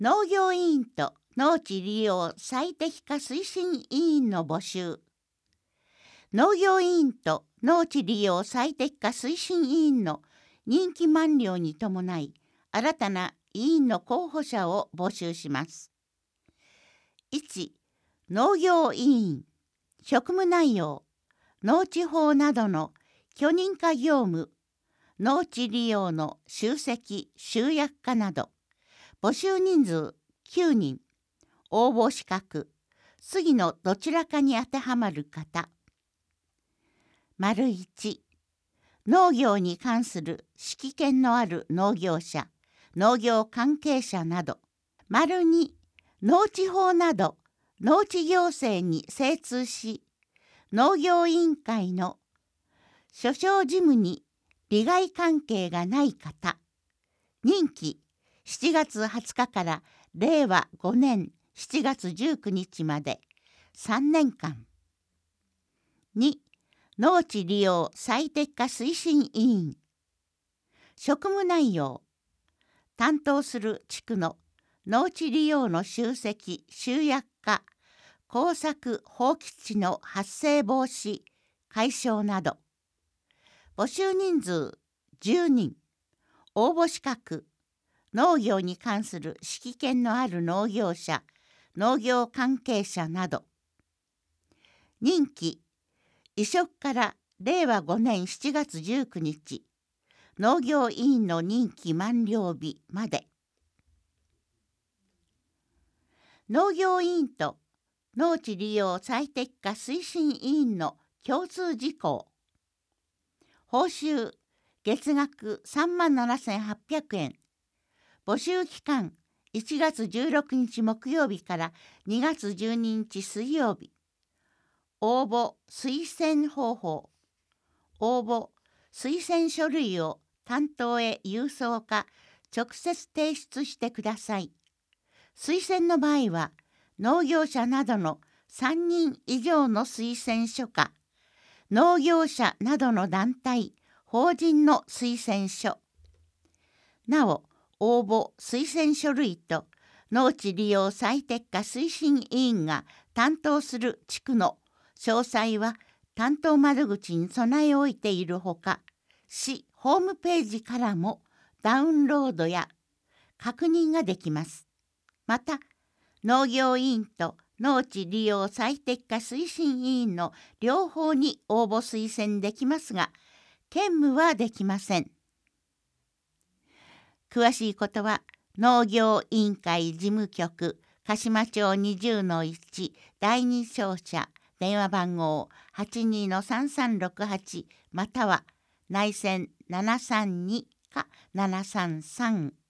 農業委員と農地利用最適化推進委員の募集。農業委員と農地利用最適化推進委員の任期満了に伴い、新たな委員の候補者を募集します。1、農業委員。職務内容、農地法などの許認可業務、農地利用の集積・集約化など。募集人数9人。応募資格、次のどちらかに当てはまる方。1、農業に関する識見のある農業者、農業関係者など。2、農地法など農地行政に精通し、農業委員会の所掌事務に利害関係がない方。任期7月20日から令和5年7月19日まで3年間。2、農地利用最適化推進委員。職務内容、担当する地区の農地利用の集積・集約化、耕作放棄地の発生防止・解消など。募集人数10人。応募資格、農業に関する識見のある農業者、農業関係者など。任期、移植から令和5年7月19日、農業委員の任期満了日まで。農業委員と農地利用最適化推進委員の共通事項。報酬、月額37,800円。募集期間、1月16日木曜日から2月12日水曜日。応募・推薦方法。応募・推薦書類を担当へ郵送か直接提出してください。推薦の場合は、農業者などの3人以上の推薦書か、農業者などの団体・法人の推薦書。なお、応募・推薦書類と農地利用最適化推進委員が担当する地区の詳細は担当窓口に備え置いているほか、市ホームページからもダウンロードや確認ができます。また、農業委員と農地利用最適化推進委員の両方に応募推薦できますが、兼務はできません。詳しいことは、農業委員会事務局鹿島町20-1第2商社電話番号 82-3368 または内線732か733